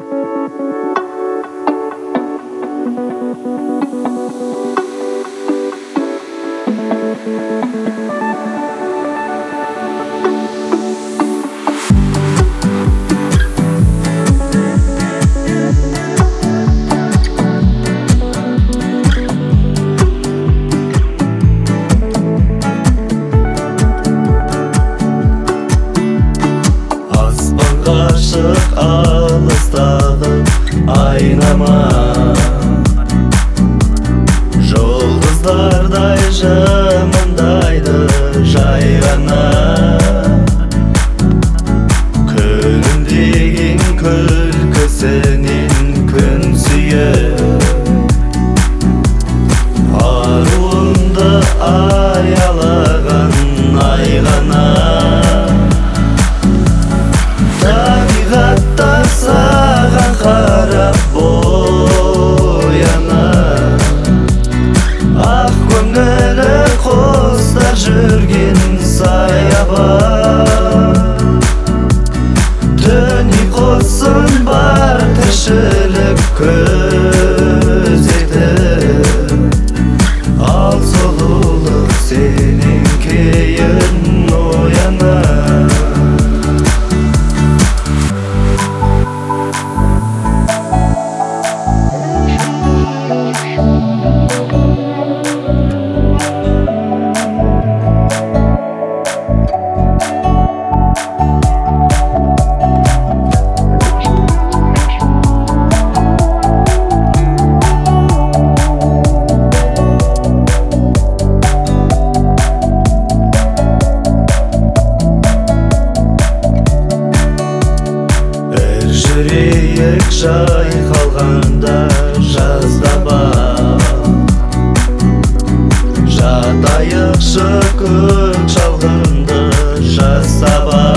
Aşık alыстағы айнама, жұлдыздардай жымыңдайды жай ғана. Күлімдеген күлкісінен күн сүйіп, аруымды аялаған ай ғана. Табиғатта саған қарап бояна, ақ көңілі құстар жүрген саябақ. Түн ұйқысын бар тіршілік күзетіп, ал сұлулық сенен кейін ояна. Жүрейік жай қалғанда жазда бар, жатайықшы көк шалғынды жасаба.